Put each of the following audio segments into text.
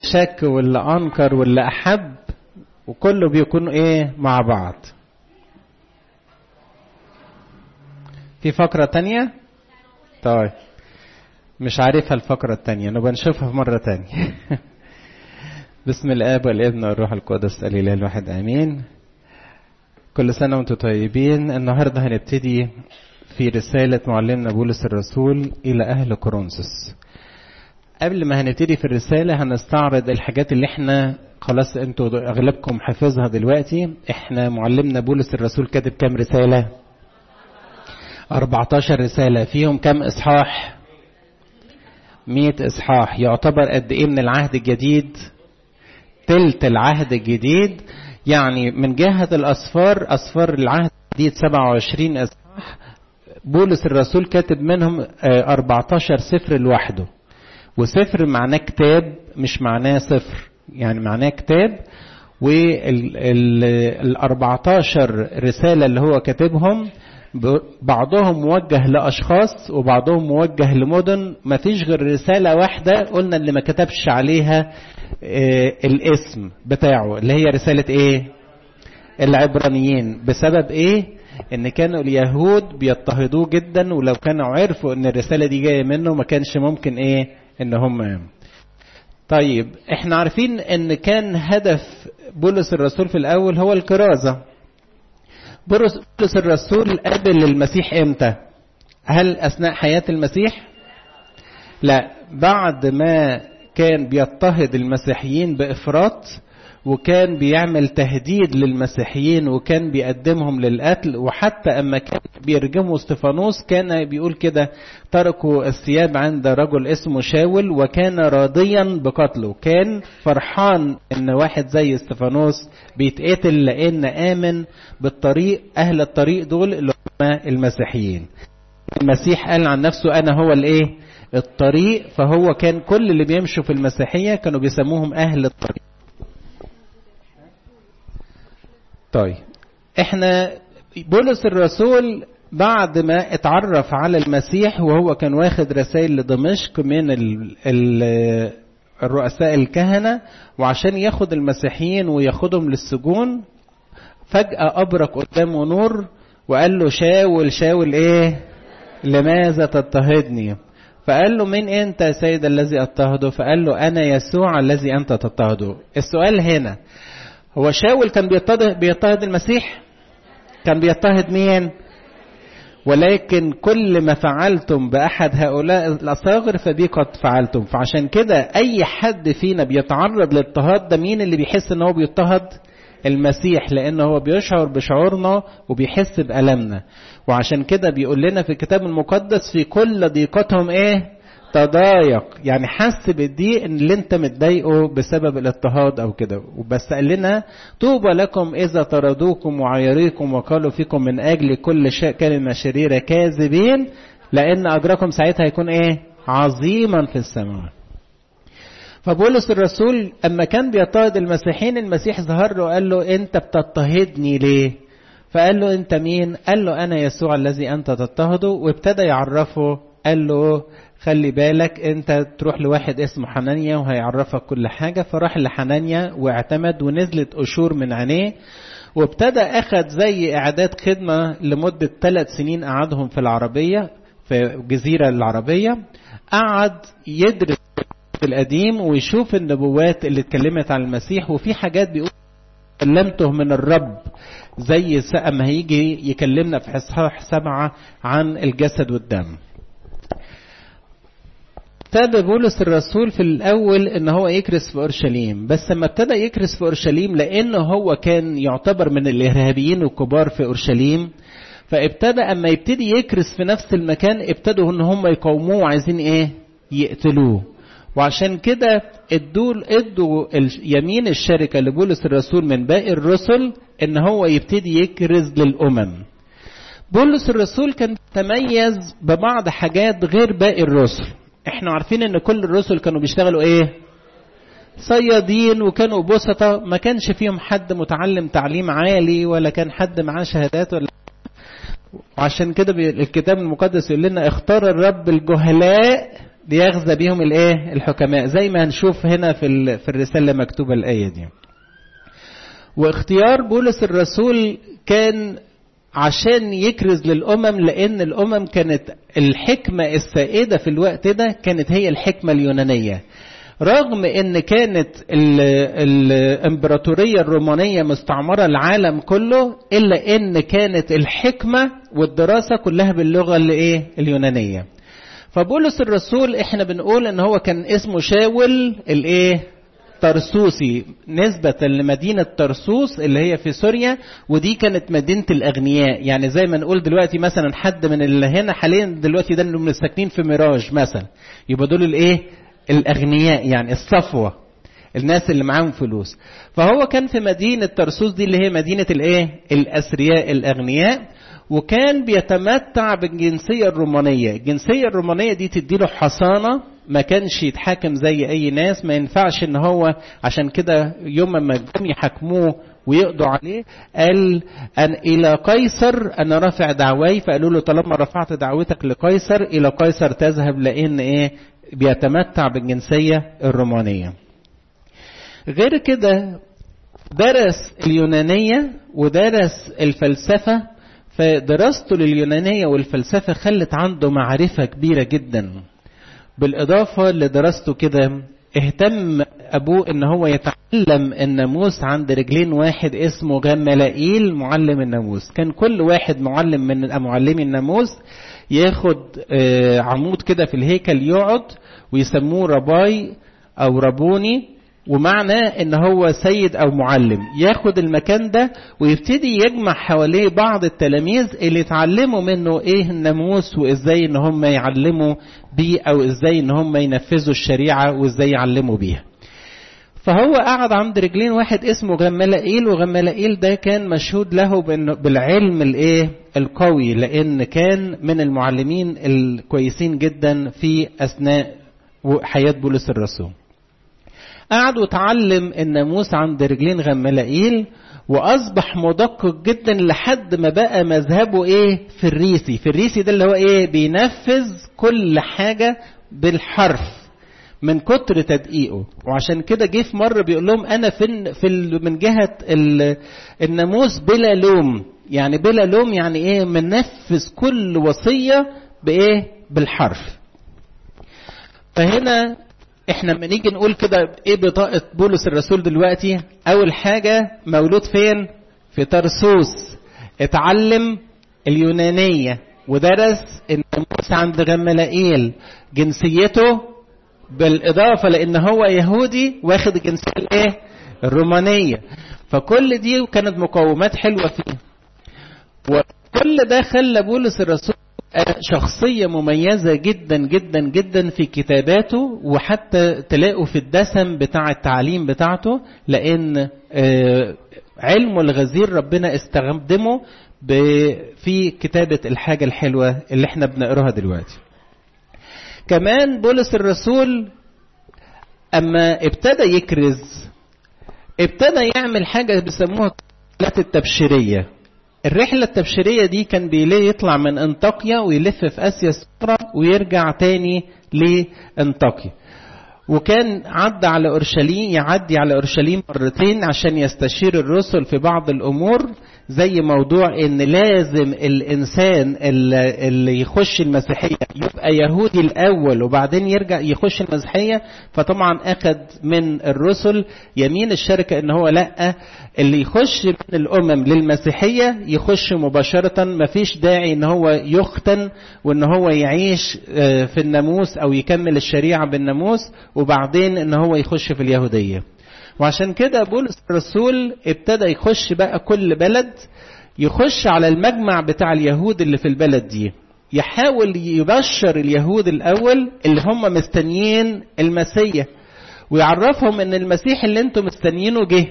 شك واللي أنكر واللي أحب، وكله بيكونوا إيه مع بعض. في فقرة تانية؟ طيب مش عارفها الفقرة التانية، نبقى نشوفها في مرة تانية. بسم الآب والابن والروح القدس الإله الواحد آمين. كل سنة وانتم طيبين. النهاردة هنبتدي في رسالة معلمنا بولس الرسول إلى أهل كورنثوس. قبل ما هنبتدي في الرسالة هنستعرض الحاجات اللي احنا خلاص انتوا أغلبكم حافظها دلوقتي. احنا معلمنا بولس الرسول كاتب كام رسالة؟ 14 رسالة. فيهم كام إصحاح؟ 100 إصحاح. يعتبر قد إيه من العهد الجديد؟ تلت العهد الجديد. يعني من جهة الأسفار، أسفار العهد الجديد 27 إصحاح، بولس الرسول كاتب منهم 14 سفر لوحده. وسفر معناه كتاب، مش معناه سفر، يعني معناه كتاب. وال 14 رسالة اللي هو كاتبهم بعضهم موجه لأشخاص وبعضهم موجه لمدن. ما فيش غير رسالة واحدة قلنا اللي ما كتبش عليها الاسم بتاعه، اللي هي رسالة ايه؟ العبرانيين. بسبب ايه؟ ان كانوا اليهود بيضطهدوه جدا، ولو كانوا عرفوا ان الرسالة دي جاية منه ما كانش ممكن ايه ان هم. طيب احنا عارفين ان كان هدف بولس الرسول في الاول هو الكرازة. بولس الرسول قابل المسيح امتى؟ هل اثناء حياة المسيح؟ لا، بعد ما كان بيضطهد المسيحيين بإفراط، وكان بيعمل تهديد للمسيحيين، وكان بيقدمهم للقتل. وحتى اما كان بيرجموا استفانوس كان بيقول كده: تركوا الثياب عند رجل اسمه شاول وكان راضيا بقتله. كان فرحان ان واحد زي استفانوس بيتقتل لان آمن بالطريق. اهل الطريق دول اللي هم المسيحيين. المسيح قال عن نفسه انا هو الايه؟ الطريق. فهو كان كل اللي بيمشوا في المسيحية كانوا بيسموهم اهل الطريق. طيب احنا بولس الرسول بعد ما اتعرف على المسيح، وهو كان واخد رسائل لدمشق من الرؤساء الكهنة، وعشان ياخد المسيحيين وياخدهم للسجون، فجأة أبرق قدامه نور وقال له: شاول شاول ايه؟ لماذا تضطهدني؟ فقال له: من انت يا سيد الذي اضطهده؟ فقال له: انا يسوع الذي انت تضطهده. السؤال هنا، هو شاول كان بيضطهد المسيح؟ كان بيضطهد مين؟ ولكن كل ما فعلتم بأحد هؤلاء الأصاغر فبي قد فعلتم. فعشان كده أي حد فينا بيتعرض للاضطهاد ده، مين اللي بيحس ان هو بيضطهد؟ المسيح، لأنه هو بيشعر بشعورنا وبيحس بألمنا. وعشان كده بيقول لنا في الكتاب المقدس: في كل ضيقتهم ايه؟ تضايق. يعني حس بالضيق اللي انت متضايقه بسبب الاضطهاد او كده. وبس قال لنا: طوبى لكم اذا طردوكم وعيريكم وقالوا فيكم من اجل كل كلمة شريرة كاذبين، لان اجركم ساعتها هيكون ايه؟ عظيما في السماء. فبولس الرسول اما كان بيضطهد المسيحيين، المسيح ظهر له وقال له: انت بتضطهدني ليه؟ فقال له: انت مين؟ قال له: انا يسوع الذي انت تضطهده. وابتدى يعرفه، قال له: خلي بالك انت تروح لواحد اسمه حنانيا وهيعرفك كل حاجة. فراح لحنانيا واعتمد، ونزلت قشور من عينيه، وابتدى اخد زي اعداد خدمة لمدة 3 سنين قعدهم في العربية، في الجزيرة العربية. قعد يدرس القديم ويشوف النبوات اللي اتكلمت عن المسيح. وفي حاجات بيقول كلمته من الرب، زي ما هيجي يكلمنا في إصحاح 7 عن الجسد والدم. ابتدى بولس الرسول في الأول إن هو يكرس في أورشليم، بس لما ابتدى يكرس في أورشليم لأنه هو كان يعتبر من الإرهابيين الكبار في أورشليم، فابتدى أما يبتدي يكرس في نفس المكان ابتدوا إن هم يقاوموه وعايزين إيه؟ يقتلوه. وعشان كده ادوا يمين الشركة لبولس الرسول من باقي الرسل إن هو يبتدي يكرز للأمم. بولس الرسول كان تميز ببعض حاجات غير باقي الرسل. احنا عارفين ان كل الرسل كانوا بيشتغلوا ايه؟ صيادين، وكانوا بسطة، ما كانش فيهم حد متعلم تعليم عالي ولا كان حد معاه شهادات ولا. وعشان كده الكتاب المقدس يقول لنا: اختار الرب الجهلاء ليغزى بهم الايه الحكماء، زي ما هنشوف هنا في الرسالة مكتوبة الآية دي. واختيار بولس الرسول كان عشان يكرز للأمم، لأن الأمم كانت الحكمة السائدة في الوقت ده كانت هي الحكمة اليونانية، رغم ان كانت الامبراطورية الرومانية مستعمرة العالم كله، الا ان كانت الحكمة والدراسة كلها باللغة اليونانية. فبولس الرسول احنا بنقول ان هو كان اسمه شاول ترسوسي، نسبة لمدينة ترسوس اللي هي في سوريا، ودي كانت مدينة الأغنياء. يعني زي ما نقول دلوقتي مثلا حد من اللي هنا حاليا دلوقتي ده من الساكنين في ميراج مثلا، يبقى دول الأغنياء، يعني الصفوة، الناس اللي معاهم فلوس. فهو كان في مدينة ترسوس دي اللي هي مدينة الأثرياء الأغنياء، وكان بيتمتع بالجنسية الرومانية. الجنسية الرومانية دي تديله حصانة، ما كانش يتحاكم زي أي ناس، ما ينفعش إن هو عشان كده يوم ما جم يحاكموه ويقضوا عليه قال أن إلى قيصر أنا رافع دعواي، فقالوا له طالما رفعت دعوتك لقيصر إلى قيصر تذهب، لأن بيتمتع بالجنسية الرومانية. غير كده درس اليونانية ودرس الفلسفة، فدراسته لليونانية والفلسفة خلت عنده معرفة كبيرة جدا. بالإضافة لدراسته كده اهتم أبوه إن هو يتعلم الناموس عند رجلين واحد اسمه غملائيل معلم الناموس. كان كل واحد معلم من معلمي الناموس ياخد عمود كده في الهيكل يقعد ويسموه رباي أو ربوني، ومعنى ان هو سيد او معلم، ياخد المكان ده ويبتدي يجمع حواليه بعض التلاميذ اللي يتعلموا منه الناموس، وازاي ان هم يعلموا بيه، او ازاي ان هم ينفذوا الشريعة وازاي يعلموا بيها. فهو قعد عند رجلين واحد اسمه غملائيل، وغملائيل ده كان مشهود له بالعلم القوي، لان كان من المعلمين الكويسين جدا في اثناء حياة بولس الرسول. قعد وتعلم الناموس عند رجلين غملائيل، واصبح مدقق جدا لحد ما بقى مذهبه في الريسي ده اللي هو بينفذ كل حاجة بالحرف من كتر تدقيقه. وعشان كده جه في مرة بيقول لهم انا من جهة الناموس بلا لوم، يعني بلا لوم يعني منفذ كل وصية بالحرف. فهنا احنا لما نيجي نقول كده بطاقة بولس الرسول دلوقتي، اول حاجة مولود فين؟ في ترسوس، اتعلم اليونانية ودرس الناموس عند غملائيل، جنسيته بالاضافة لان هو يهودي واخد الجنسية الرومانية. فكل دي كانت مقومات حلوة فيه، وكل ده خلى بولس الرسول شخصية مميزة جدا جدا جدا في كتاباته، وحتى تلاقوا في الدسم بتاع التعليم بتاعته، لأن علمه الغزير ربنا استخدمه في كتابة الحاجة الحلوة اللي احنا بنقراها دلوقتي. كمان بولس الرسول أما ابتدى يكرز، ابتدى يعمل حاجة بيسموها الرحلات التبشيرية. الرحلة التبشيرية دي كان يطلع من أنطاكيا ويلف في آسيا الصغرى ويرجع تاني لأنطاكيا، وكان يعدي على أورشليم مرتين عشان يستشير الرسل في بعض الأمور، زي موضوع ان لازم الانسان اللي يخش المسيحية يبقى يهودي الاول وبعدين يرجع يخش المسيحية. فطبعا اخذ من الرسل يمين الشركة ان هو لا، اللي يخش من الامم للمسيحية يخش مباشرة، مفيش داعي ان هو يختن وان هو يعيش في الناموس او يكمل الشريعة بالناموس وبعدين ان هو يخش في اليهودية. وعشان كده بولس الرسول ابتدى يخش بقى كل بلد، يخش على المجمع بتاع اليهود اللي في البلد دي، يحاول يبشر اليهود الأول اللي هم مستنيين المسيح، ويعرفهم ان المسيح اللي انتم مستنيينه جه.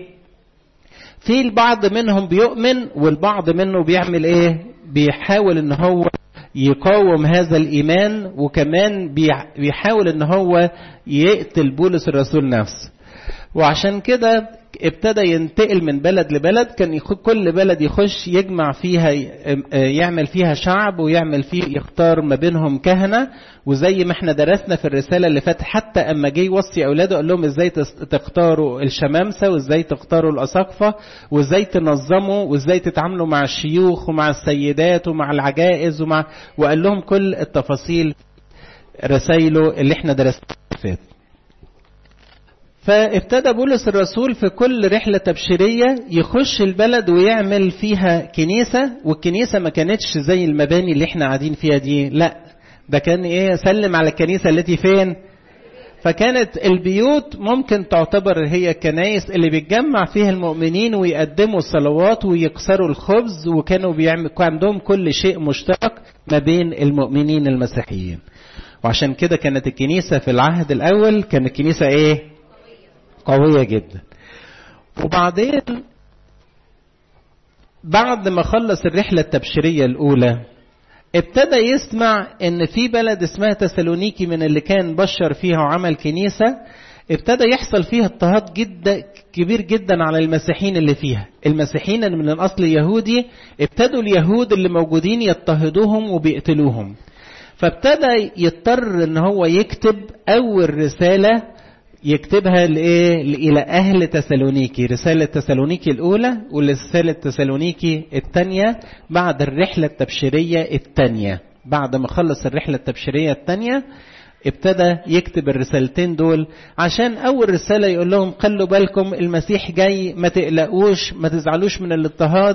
في البعض منهم بيؤمن والبعض منه بيعمل بيحاول ان هو يقاوم هذا الإيمان، وكمان بيحاول ان هو يقتل بولس الرسول نفسه. وعشان كده ابتدى ينتقل من بلد لبلد، كان كل بلد يخش يجمع فيها، يعمل فيها شعب ويعمل فيه، يختار ما بينهم كهنة. وزي ما احنا درسنا في الرسالة اللي فاتت، حتى اما جه يوصي اولاده قال لهم ازاي تختاروا الشمامسة، وازاي تختاروا الاساقفة، وازاي تنظموا، وازاي تتعاملوا مع الشيوخ ومع السيدات ومع العجائز وقال لهم كل التفاصيل رسائله اللي احنا درسناها فاتت. فابتدى بولس الرسول في كل رحلة تبشيرية يخش البلد ويعمل فيها كنيسة. والكنيسة ما كانتش زي المباني اللي احنا قاعدين فيها دي، لا ده كان ايه، سلم على الكنيسة التي فين. فكانت البيوت ممكن تعتبر هي كنايس اللي بيتجمع فيها المؤمنين ويقدموا الصلوات ويكسروا الخبز، وكانوا كان عندهم كل شيء مشترك ما بين المؤمنين المسيحيين. وعشان كده كانت الكنيسة في العهد الأول كانت كنيسة ايه؟ قوية جدا. وبعدين بعد ما خلص الرحلة التبشيرية الأولى ابتدى يسمع ان في بلد اسمها تسالونيكي من اللي كان بشر فيها وعمل كنيسة، ابتدى يحصل فيها اضطهاد جدا كبير جدا على المسيحيين اللي فيها. المسيحيين اللي من الأصل يهودي ابتدوا اليهود اللي موجودين يضطهدوهم وبيقتلوهم. فابتدى يضطر ان هو يكتب اول رسالة يكتبها إلى أهل تسالونيكي، رسالة تسالونيكي الأولى ورسالة تسالونيكي الثانية بعد الرحلة التبشيرية الثانية. بعد ما خلص الرحلة التبشيرية الثانية ابتدى يكتب الرسالتين دول، عشان أول رسالة يقول لهم خلوا بالكم المسيح جاي، ما تقلقوش، ما تزعلوش من الاضطهاد،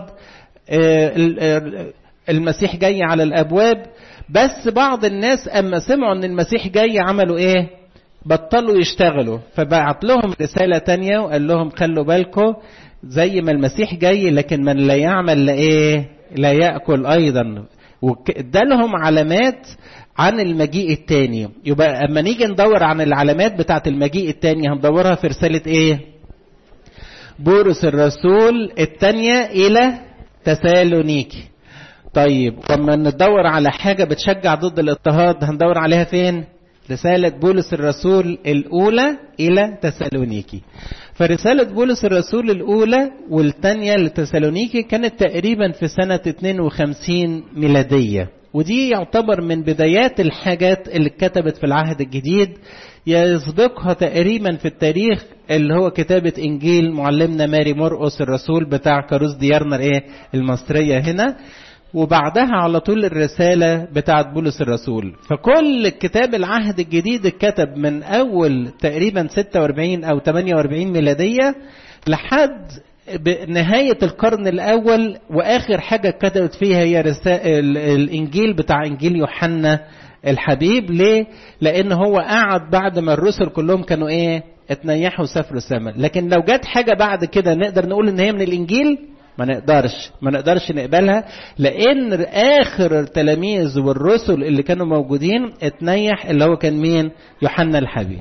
المسيح جاي على الأبواب. بس بعض الناس أما سمعوا أن المسيح جاي عملوا إيه؟ بطلوا يشتغلوا. فبعت لهم رسالة تانية وقال لهم خلوا بالكم زي ما المسيح جاي، لكن من لا يعمل لا يأكل أيضا. وادالهم علامات عن المجيء التاني. يبقى اما نيجي ندور عن العلامات بتاعة المجيء التاني هندورها في رسالة ايه؟ بولس الرسول التانية إلى تسالونيكي. طيب لما ندور على حاجة بتشجع ضد الاضطهاد هندور عليها فين؟ رسالة بولس الرسول الأولى إلى تسالونيكي. فرسالة بولس الرسول الأولى والثانية لتسالونيكي كانت تقريبا في سنة 52 ميلادية، ودي يعتبر من بدايات الحاجات اللي اتكتبت في العهد الجديد. يسبقها تقريبا في التاريخ اللي هو كتابة إنجيل معلمنا ماري مرقس الرسول بتاع كاروس ديارنا المصرية هنا، وبعدها على طول الرسالة بتاعت بولس الرسول. فكل كتاب العهد الجديد اتكتب من أول تقريبا 46 أو 48 ميلادية لحد نهاية القرن الأول، وآخر حاجة كتبت فيها هي الإنجيل بتاع إنجيل يوحنا الحبيب. ليه؟ لأن هو قعد بعد ما الرسل كلهم كانوا اتنيحوا سافروا السماء. لكن لو جت حاجة بعد كده نقدر نقول إن هي من الإنجيل ما نقدرش نقبلها، لأن آخر التلاميذ والرسل اللي كانوا موجودين اتنيح، اللي هو كان مين؟ يوحنا الحبيب.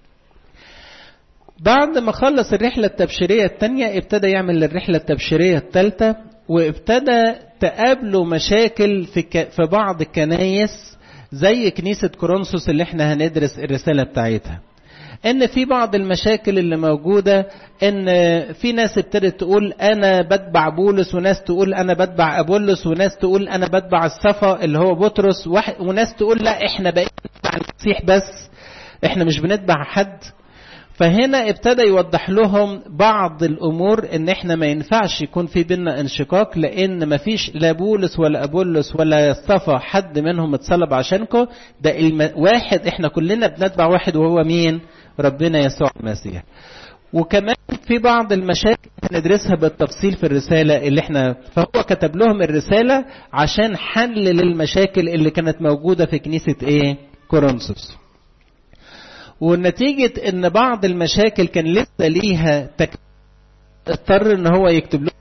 بعد ما خلص الرحلة التبشيرية الثانية ابتدى يعمل الرحلة التبشيرية الثالثة، وابتدى تقابله مشاكل في بعض الكنايس زي كنيسة كورنثوس اللي احنا هندرس الرسالة بتاعتها. ان في بعض المشاكل اللي موجودة، ان في ناس ابتدت تقول انا بتبع بولس، وناس تقول انا بتبع ابولس، وناس تقول انا بتبع الصفا اللي هو بطرس، وناس تقول لا احنا بقينا نتبع المسيح بس، احنا مش بنتبع حد. فهنا ابتدى يوضح لهم بعض الامور، ان احنا ما ينفعش يكون في بيننا انشقاق، لان ما فيش لا بولس ولا ابولس ولا الصفا حد منهم اتصلب عشانكم، ده واحد، احنا كلنا بنتبع واحد وهو مين؟ ربنا يسوع المسيح. وكمان في بعض المشاكل هندرسها بالتفصيل في الرسالة اللي احنا، فهو كتب لهم الرسالة عشان حل للمشاكل اللي كانت موجودة في كنيسة كورنثوس. والنتيجة ان بعض المشاكل كان لسه ليها اضطر ان هو يكتب لهم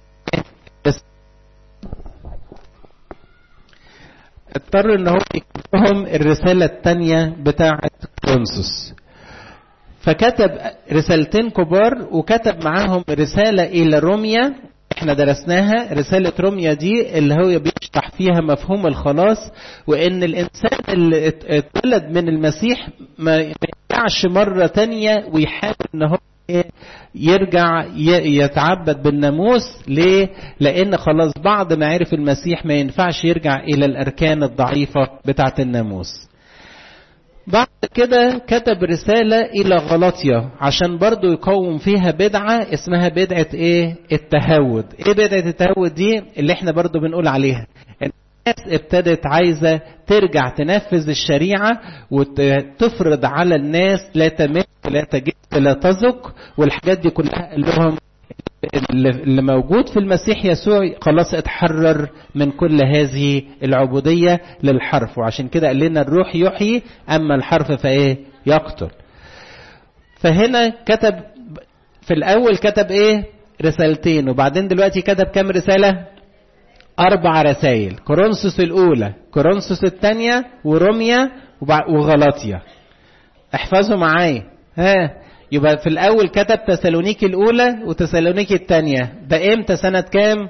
الرسالة الثانية بتاعة كورنثوس. فكتب رسالتين كبار، وكتب معاهم رسالة إلى روميا احنا درسناها. رسالة روميا دي اللي هو بيشرح فيها مفهوم الخلاص، وإن الإنسان اللي اتولد من المسيح ما يرجعش مرة تانية ويحاول إن هو يرجع يتعبد بالناموس. ليه؟ لأن خلاص بعد ما عرف المسيح ما ينفعش يرجع إلى الأركان الضعيفة بتاعة الناموس. بعد كده كتب رسالة إلى غلاطيا عشان برضو يقوم فيها بدعة اسمها بدعة إيه؟ التهود. إيه بدعة التهود دي؟ اللي إحنا برضو بنقول عليها الناس ابتدت عايزة ترجع تنفذ الشريعة وتفرض على الناس لا تمس لا تجد لا تذق، والحاجات دي كلها قال لهم اللي موجود في المسيح يسوع خلاص اتحرر من كل هذه العبودية للحرف. وعشان كده قال لنا الروح يحيي أما الحرف فإيه؟ يقتل. فهنا كتب في الأول كتب إيه؟ رسالتين، وبعدين دلوقتي كتب كم رسالة؟ 4 رسائل. كورنثوس الأولى، كورنثوس الثانية، وروميا وغلاطيا. احفظوا معايا. يبقى في الأول كتب تسالونيكي الأولى وتسالونيكي الثانية. ده إمتى؟ سنة كام؟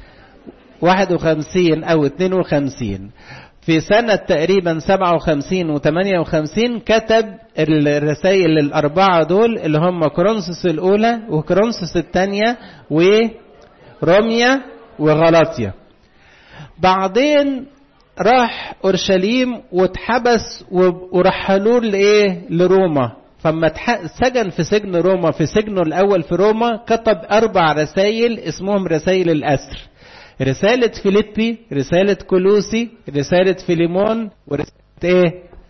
51 أو 52. في سنة تقريبا 57 و58 كتب الرسائل ال4 دول اللي هم كورنثوس الأولى وكورنثوس الثانية وروميا وغلاطيا. بعدين راح أورشليم واتحبس ورحلوه لإيه؟ لروما. فما سجن في سجن روما، في سجنه الأول في روما كتب 4 رسائل اسمهم رسائل الأسر: رسالة فيليبي، رسالة كولوسي، رسالة فيليمون، ورسالة إيه؟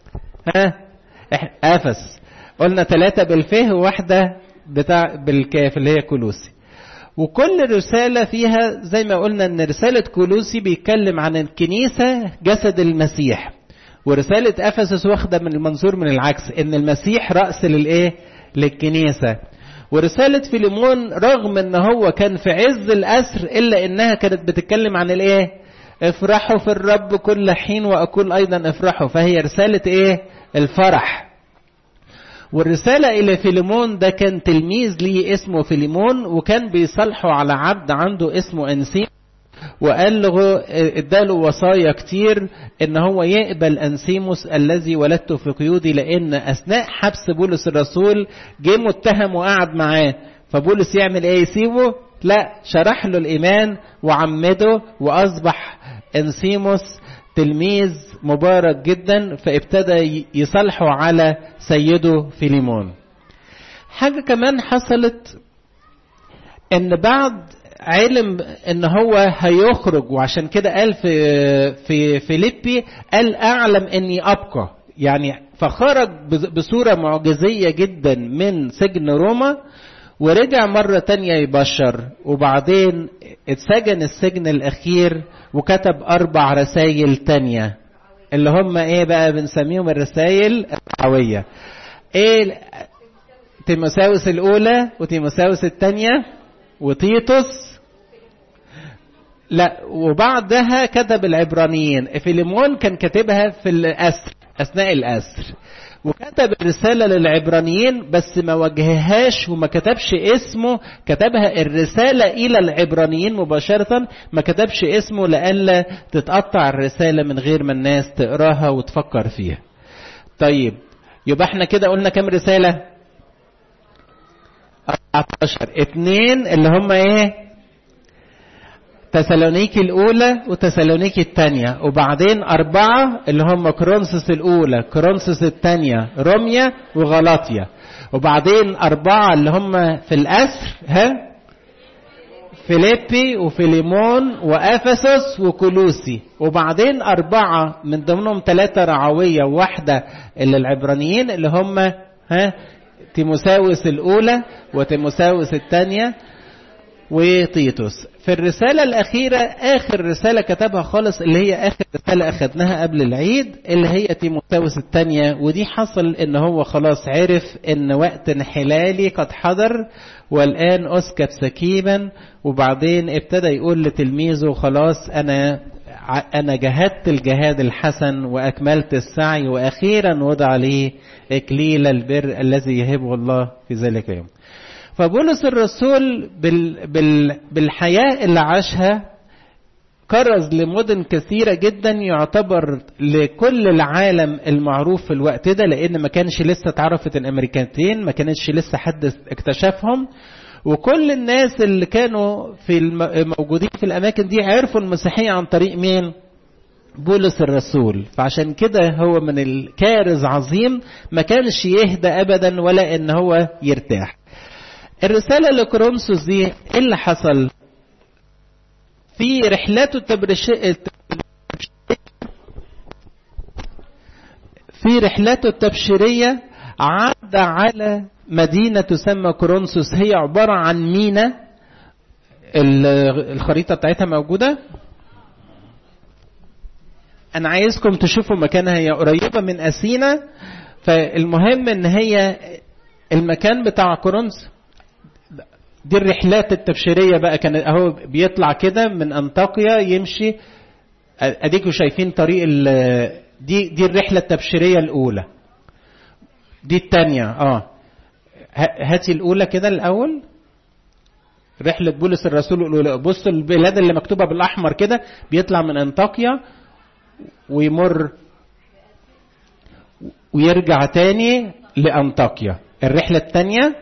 أفس. قلنا 3 بالفه وواحدة بالكاف اللي هي كولوسي. وكل رسالة فيها زي ما قلنا ان رسالة كولوسي بيتكلم عن الكنيسة جسد المسيح، ورسالة أفسس واخدة من المنظور من العكس ان المسيح رأس للإيه؟ للكنيسة. ورسالة فيليمون رغم ان هو كان في عز الأسر إلا انها كانت بتتكلم عن الإيه؟ افرحوا في الرب كل حين وأقول أيضا افرحوا، فهي رسالة إيه؟ الفرح. والرسالة إلى فيليمون ده كان تلميذ ليه اسمه فيليمون، وكان بيصالحه على عبد عنده اسمه أنسيم، وقال له اداله وصايا كتير ان هو يقبل أنسيموس الذي ولدته في قيودي، لان اثناء حبس بولس الرسول جه متهم وقعد معاه. فبولس يعمل ايه؟ يسيبه؟ لا، شرح له الإيمان وعمده وأصبح أنسيموس تلميذ مبارك جدا، فابتدى يصالحه على سيده فيليمون. حاجة كمان حصلت ان بعد علم ان هو هيخرج، وعشان كده قال في فيليبي قال اعلم اني ابقى، يعني فخرج بصورة معجزية جدا من سجن روما ورجع مرة تانية يبشر، وبعدين اتسجن السجن الاخير وكتب 4 رسائل تانية اللي هم ايه بقى؟ بنسميهم الرسائل الدعوية. ايه؟ تيموثاوس الاولى وتيموثاوس الثانية وتيتوس. لا، وبعدها كتب العبرانيين. فيليمون كان كاتبها في الأسر أثناء الأسر، وكتب الرسالة للعبرانيين بس ما وجههاش وما كتبش اسمه، كتبها الرسالة إلى العبرانيين مباشرة، ما كتبش اسمه لألا تتقطع الرسالة من غير ما الناس تقراها وتفكر فيها. طيب يبقى احنا كده قلنا كم رسالة؟ 14. 2 اللي هم ايه؟ تسالونيكي الأولى وتسالونيكي الثانية، وبعدين 4 اللي هم كورنثوس الأولى، كورنثوس الثانية، روميا وغلاطيا، وبعدين 4 اللي هم في الأسر، فيليبي وفيليمون وأفسس وكولوسي، وبعدين 4 من ضمنهم 3 رعوية وواحدة اللي العبرانيين اللي هم تيموثاوس الأولى وتيموثاوس الثانية وتيتوس. في الرسالة الأخيرة آخر رسالة كتبها خالص اللي هي آخر رسالة أخذناها قبل العيد اللي هي تيموثاوس الثانية، ودي حصل إن هو خلاص عرف إن وقت انحلالي قد حضر والآن أسكب سكيبا، وبعدين ابتدى يقول لتلميذه خلاص أنا جهدت الجهاد الحسن وأكملت السعي وأخيرا وضع لي إكليل البر الذي يهبه الله في ذلك اليوم. فبولس الرسول بالحياة اللي عاشها كرز لمدن كثيرة جدا، يعتبر لكل العالم المعروف في الوقت ده، لأن ما كانش لسه اتعرفت الأمريكتين، ما كانش لسه حد اكتشفهم، وكل الناس اللي كانوا موجودين في الأماكن دي عرفوا المسيحية عن طريق مين؟ بولس الرسول. فعشان كده هو من الكارز عظيم، ما كانش يهدى أبدا ولا إن هو يرتاح. الرسالة لكورنثوس دي إيه اللي حصل؟ في رحلاته التبشيرية عدى على مدينة تسمى كورنثوس، هي عبارة عن مينا. الخريطة بتاعتها موجودة، أنا عايزكم تشوفوا مكانها، هي قريبة من أثينا. فالمهم إن هي المكان بتاع كورنثوس دي الرحلات التبشيرية بقى، كان اهو بيطلع كده من أنطاكيا يمشي، اديكوا شايفين طريق دي الرحلة التبشيرية الأولى. دي الثانية هاتي الأولى كده الأول، رحلة بولس الرسول الأولى. بصوا البلاد اللي مكتوبة بالأحمر كده، بيطلع من أنطاكيا ويمر ويرجع تاني لأنطاكيا. الرحلة الثانية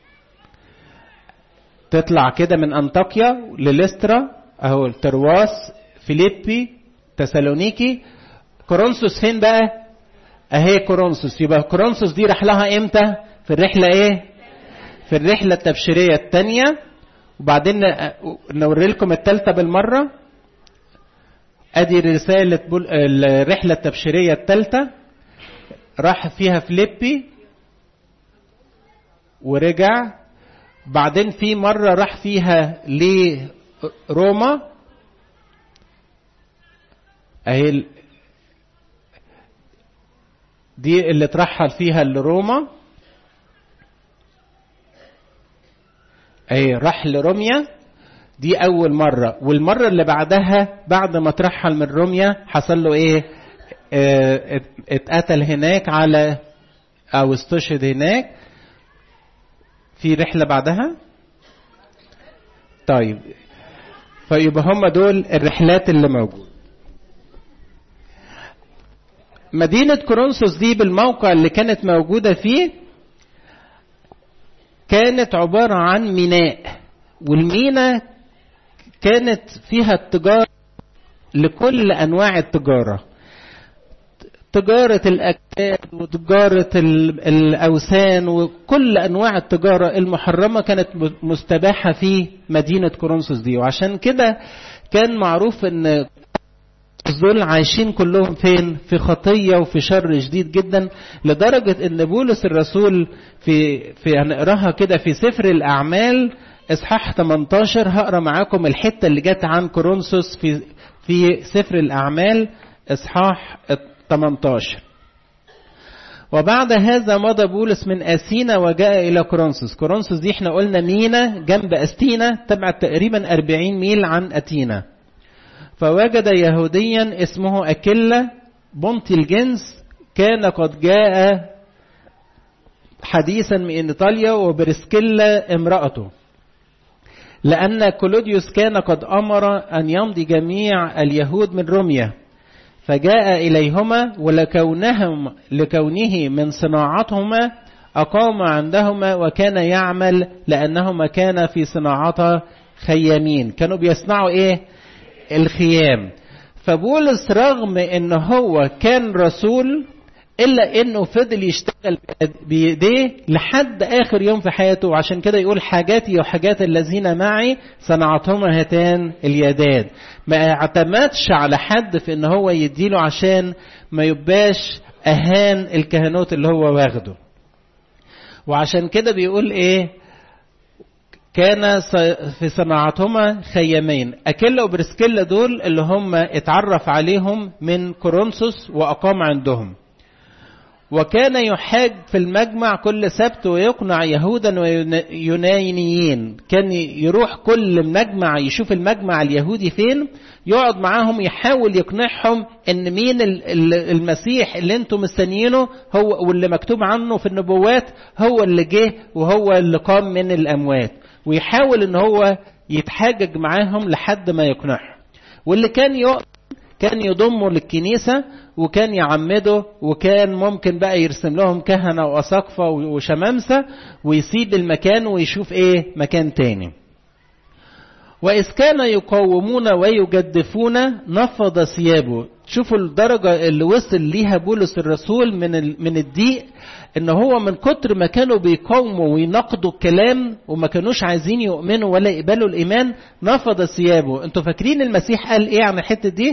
تطلع كده من أنطاكيا لليسترا، اهو ترواس، فيليبي، تسالونيكي. كورنثوس فين بقى؟ اهي كورنثوس. يبقى كورنثوس دي راح لها امتى؟ في الرحلة ايه؟ في الرحلة التبشيرية الثانية. وبعدين نوري لكم الثالثة بالمرة. ادي رسالة الرحلة التبشيرية الثالثة، راح فيها فيليبي ورجع. بعدين في مرة راح فيها لروما، اهي دي اللي ترحل فيها لروما، اهي راح لروميا، دي اول مرة. والمرة اللي بعدها بعد ما ترحل من روميا حصل له ايه؟ اتقتل هناك او استشهد هناك. في رحلة بعدها. طيب، فيبقى هم دول الرحلات اللي موجود. مدينة كورنثوس دي بالموقع اللي كانت موجودة فيه كانت عبارة عن ميناء، والميناء كانت فيها التجارة لكل أنواع التجارة، تجارة الأكل وتجارة الأوثان وكل أنواع التجارة المحرمة كانت مستباحة في مدينة كورنثوس دي. وعشان كده كان معروف أن دول عايشين كلهم فين؟ في خطية وفي شر شديد جدا، لدرجة أن بولس الرسول في هنقراها كده في سفر الأعمال إصحاح 18. هقرأ معاكم الحتة اللي جت عن كورنثوس في سفر الأعمال إصحاح 18. وبعد هذا مضى بولس من أثينا وجاء إلى كورنثوس. كورنثوس دي احنا قلنا مينا جنب أثينا، تبعد تقريبا 40 ميل عن أثينا. فوجد يهوديا اسمه أكيلا بنطي الجنس، كان قد جاء حديثا من إيطاليا، وبرسكيلا امرأته، لأن كلوديوس كان قد أمر أن يمضي جميع اليهود من روميا، فجاء إليهما، لكونه من صناعتهما أقام عندهما، وكان يعمل لأنهما كان في صناعتها خيامين، كانوا بيصنعوا إيه؟ الخيام. فبولس رغم إنه هو كان رسول، إلا إنه فضل يشتغل بيديه لحد آخر يوم في حياته. وعشان كده يقول حاجاتي وحاجات الذين معي صنعتهما هاتان اليدان. ما اعتمدش على حد في إنه هو يديله عشان ما يبقاش أهان الكهنوت اللي هو واخده. وعشان كده بيقول إيه؟ كان في صناعتهما خيامين. أكيلا وبرسكيلا دول اللي هم اتعرف عليهم من كورنثوس وأقام عندهم. وكان يحاج في المجمع كل سبت ويقنع يهودا ويونانيين. كان يروح كل مجمع يشوف المجمع اليهودي فين، يقعد معاهم يحاول يقنعهم ان مين المسيح اللي انتم مستنيينه هو، واللي مكتوب عنه في النبوات هو اللي جه وهو اللي قام من الأموات، ويحاول ان هو يتحاجج معاهم لحد ما يقنعهم. واللي كان يؤمن كان يضمه للكنيسة وكان يعمده، وكان ممكن بقى يرسم لهم كهنة وأساقفة وشمامسة ويسيب المكان ويشوف ايه مكان تاني. وإذ كان يقاومون ويجدفون نفض ثيابه. شوفوا الدرجة اللي وصل ليها بولس الرسول من الضيق، ان هو من كتر ما كانوا بيقاوموا وينقضوا الكلام وما كانوش عايزين يؤمنوا ولا يقبلوا الإيمان، نفض ثيابه. انتوا فاكرين المسيح قال ايه عن الحتة دي؟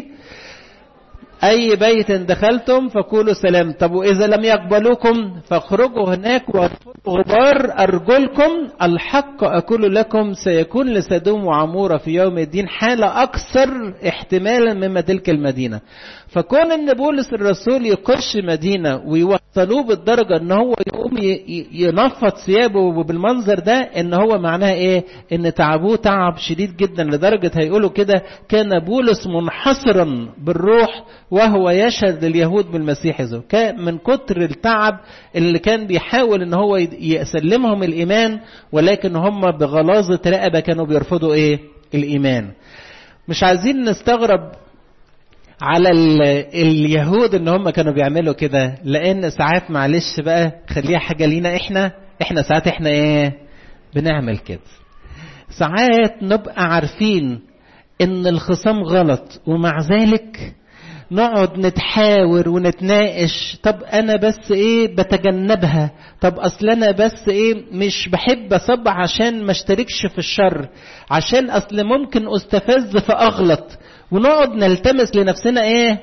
أي بيت دخلتم فقولوا سلام. طب وإذا لم يقبلوكم فاخرجوا هناك وارفضوا غبار أرجلكم، الحق أقول لكم سيكون لسدوم وعمورة في يوم الدين حالة أكثر احتمالا مما تلك المدينة. فكون ان بولس الرسول يقش مدينة ويوصلوه بالدرجة ان هو يقوم ينفض ثيابه بالمنظر ده، ان هو معناه ايه؟ ان تعبوه تعب شديد جدا، لدرجة هيقولوا كده كان بولس منحصرا بالروح وهو يشهد لليهود بالمسيح ذو. كان من كتر التعب اللي كان بيحاول ان هو يسلمهم الايمان، ولكن هم بغلاظة رقبة كانوا بيرفضوا ايه؟ الايمان. مش عايزين نستغرب على اليهود ان هم كانوا بيعملوا كده، لان ساعات معلش بقى خليها حاجة لينا احنا ساعات احنا ايه بنعمل كده. ساعات نبقى عارفين ان الخصام غلط ومع ذلك نقعد نتحاور ونتناقش، طب انا بس ايه بتجنبها، طب اصل انا بس ايه مش بحب اصب عشان ما اشتركش في الشر، عشان اصل ممكن استفز فاغلط، ونقعد نلتمس لنفسنا ايه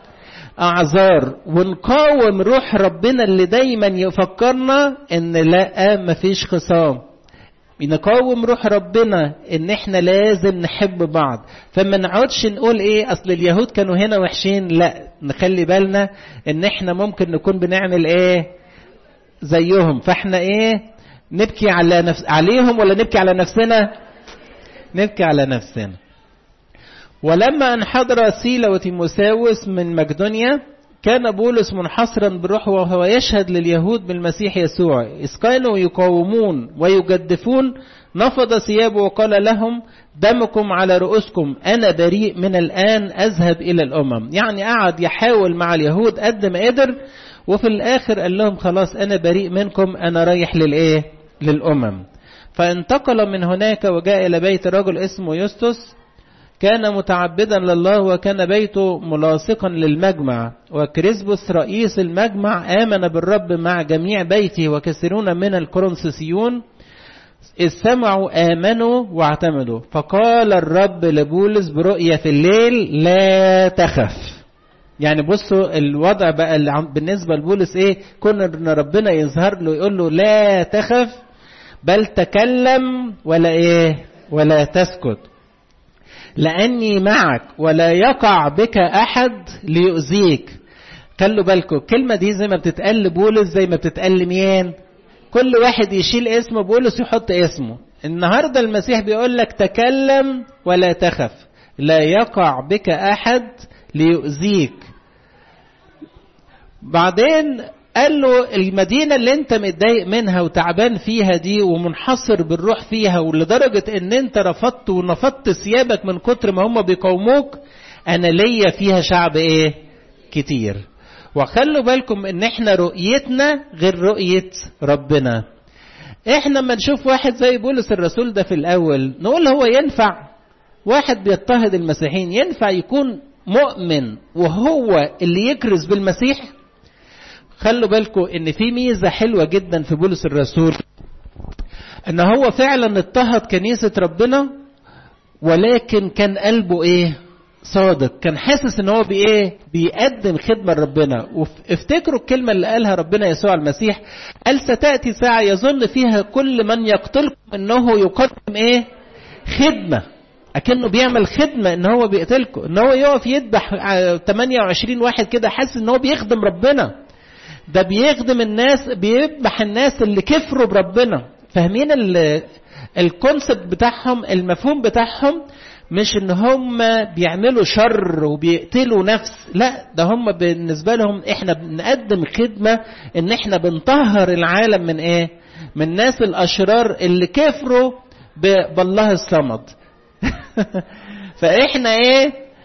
اعذار، ونقاوم روح ربنا اللي دايما يفكرنا ان لا مفيش خصام. نقاوم روح ربنا ان احنا لازم نحب بعض، فما نقعدش نقول ايه اصل اليهود كانوا هنا وحشين، لا نخلي بالنا ان احنا ممكن نكون بنعمل ايه زيهم، فاحنا ايه نبكي عليهم ولا نبكي على نفسنا؟ نبكي على نفسنا. ولما انحدر سيلا وتيموساوس من مقدونيا كان بولس منحصرا بالروح وهو يشهد لليهود بالمسيح يسوع. إذ كانوا يقاومون ويجدفون نفض ثيابه وقال لهم دمكم على رؤوسكم، أنا بريء من الآن أذهب إلى الأمم. يعني قعد يحاول مع اليهود قد ما قدر، وفي الآخر قال لهم خلاص أنا بريء منكم، أنا رايح للأمم. فانتقل من هناك وجاء إلى بيت رجل اسمه يوستوس، كان متعبدا لله وكان بيته ملاصقا للمجمع. وكريسبوس رئيس المجمع آمن بالرب مع جميع بيته، وكثيرون من الكورنثيون إذ سمعوا آمنوا واعتمدوا. فقال الرب لبولس برؤية في الليل لا تخف. يعني بصوا الوضع بقى بالنسبة لبولس ايه، كون ان ربنا يظهر له يقول له لا تخف بل تكلم ولا تسكت، لأني معك ولا يقع بك أحد ليؤذيك. خلوا بالكم الكلمة دي زي ما بتتقال لبولس زي ما بتتقال لمين؟ كل واحد يشيل اسم بولس يحط اسمه. النهاردة المسيح بيقول لك تكلم ولا تخف، لا يقع بك أحد ليؤذيك. بعدين قال له المدينة اللي انت متضايق منها وتعبان فيها دي ومنحصر بالروح فيها، ولدرجة ان انت رفضت ونفضت ثيابك من كتر ما هم بيقاوموك، انا ليا فيها شعب ايه كتير. وخلوا بالكم ان احنا رؤيتنا غير رؤية ربنا. احنا لما نشوف واحد زي بولس الرسول ده في الاول نقول هو ينفع واحد بيضطهد المسيحيين ينفع يكون مؤمن وهو اللي يكرز بالمسيح؟ خلوا بالكم ان في ميزة حلوة جدا في بولس الرسول، ان هو فعلا اضطهد كنيسة ربنا، ولكن كان قلبه صادق، كان حاسس ان هو بيقدم خدمة لربنا. وافتكروا الكلمة اللي قالها ربنا يسوع المسيح، قال ستأتي ساعة يظن فيها كل من يقتلكم انه يقدم خدمة، اكنه بيعمل خدمة، ان هو بيقتلكم، ان هو يقف يذبح 28 واحد كده حاسس ان هو بيخدم ربنا. ده بيخدم الناس، بيذبح الناس اللي كفروا بربنا. فاهمين الكونسبت بتاعهم، المفهوم بتاعهم؟ مش ان هم بيعملوا شر وبيقتلوا نفس، لا ده هم بالنسبة لهم احنا بنقدم خدمة ان احنا بنطهر العالم من من الناس الاشرار اللي كفروا بالله الصمد. فاحنا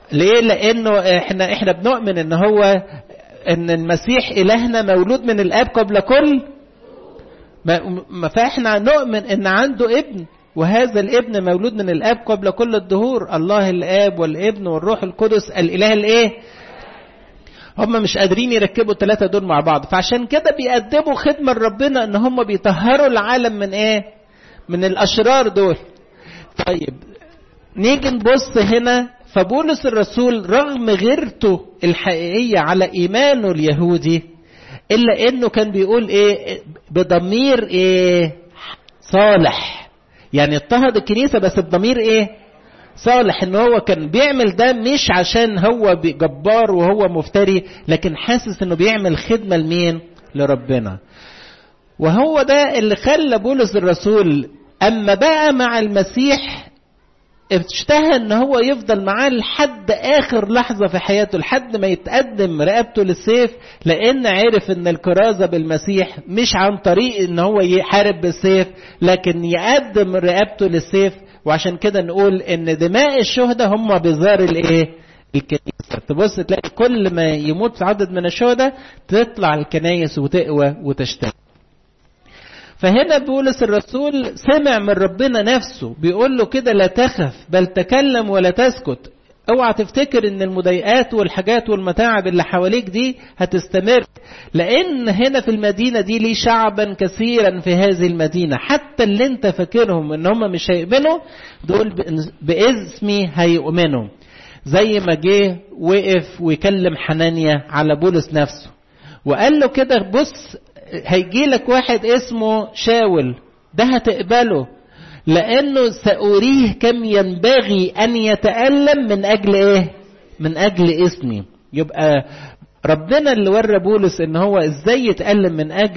ليه؟ لانه احنا بنؤمن ان المسيح الهنا مولود من الاب قبل كل ما فاحنا نؤمن ان عنده ابن، وهذا الابن مولود من الاب قبل كل الدهور. الله الاب والابن والروح القدس الاله الايه. هم مش قادرين يركبوا الثلاثه دول مع بعض، فعشان كده بيقدموا خدمه لربنا ان هم بيطهروا العالم من ايه؟ من الاشرار دول. طيب نيجي نبص هنا، فبولس الرسول رغم غيرته الحقيقيه على ايمانه اليهودي الا انه كان بيقول ايه؟ بضمير ايه؟ صالح. يعني اضطهد الكنيسه بس بضمير ايه؟ صالح. ان هو كان بيعمل ده مش عشان هو جبار وهو مفتري، لكن حاسس انه بيعمل خدمه لمين؟ لربنا. وهو ده اللي خلى بولس الرسول اما بقى مع المسيح اشتهى ان هو يفضل معاه لحد اخر لحظه في حياته، لحد ما يتقدم رقبته للسيف، لان عرف ان الكرازه بالمسيح مش عن طريق ان هو يحارب بالسيف، لكن يقدم رقبته للسيف. وعشان كده نقول ان دماء الشهداء هم بزار الايه؟ الكنيسه. تبص تلاقي كل ما يموت عدد من الشهداء تطلع الكنايس وتقوى وتشتغل. فهنا بولس الرسول سمع من ربنا نفسه بيقول له كده: لا تخف بل تكلم ولا تسكت. اوعى تفتكر ان المضايقات والحاجات والمتاعب اللي حواليك دي هتستمر، لان هنا في المدينة دي ليه شعبا كثيرا في هذه المدينة، حتى اللي انت فاكرهم ان هم مش هيؤمنوا دول باسمي هيؤمنوا. زي ما جه وقف ويكلم حنانيا على بولس نفسه وقال له كده: بص هيجي لك واحد اسمه شاول، ده هتقبله لانه سأريه كم ينبغي ان يتألم من اجل ايه؟ من اجل اسمي. يبقى ربنا اللي ورى بولس ان هو ازاي يتألم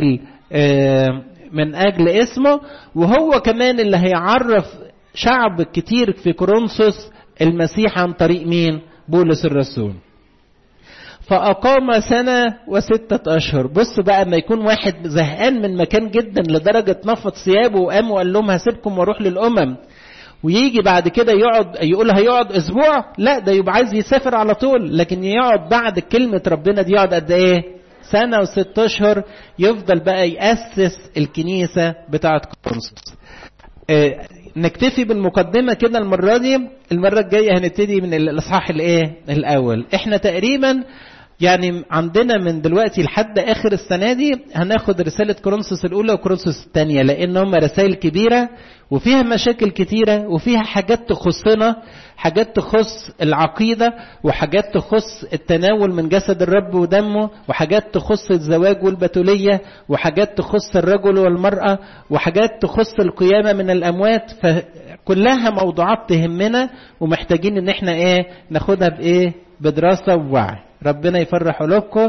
من اجل اسمه، وهو كمان اللي هيعرف شعب كتير في كورنثوس المسيح عن طريق مين؟ بولس الرسول. فأقام 1 و6 أشهر. بص بقى، ما يكون واحد زهقان من مكان جدا لدرجة نفض ثيابه وقام وقال لهم هسيبكم واروح للأمم، ويجي بعد كده يقول هيقعد أسبوع، لا ده يبقى عايز يسافر على طول. لكن يقعد بعد كلمة ربنا دي يقعد قد ايه؟ 1 و6 أشهر، يفضل بقى يأسس الكنيسة بتاعة كورنثوس. نكتفي بالمقدمة كده المرة دي. المرة الجاية هنبتدي من الإصحاح الأول. احنا تقريبا يعني عندنا من دلوقتي لحد آخر السنة دي هناخد رسالة كورنثوس الأولى وكورنثوس الثانية، لأن هم رسائل كبيرة وفيها مشاكل كتيرة وفيها حاجات تخصنا، حاجات تخص العقيدة، وحاجات تخص التناول من جسد الرب ودمه، وحاجات تخص الزواج والبتولية، وحاجات تخص الرجل والمرأة، وحاجات تخص القيامة من الأموات. فكلها موضوعات تهمنا ومحتاجين ان احنا ناخدها بدراسة ووعي. ربنا يفرح قلوبكم.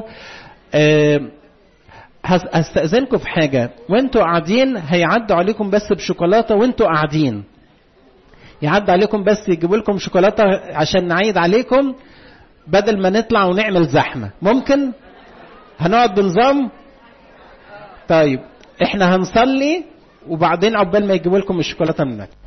هستأذنكم في حاجة، وانتوا قاعدين هيعدوا عليكم بس بشوكولاتة، وانتوا قاعدين يعد عليكم بس يجيبوا لكم شوكولاتة عشان نعيد عليكم بدل ما نطلع ونعمل زحمة. ممكن هنقعد بنظام؟ طيب احنا هنصلي وبعدين عقبال ما يجيبوا لكم الشوكولاتة منك.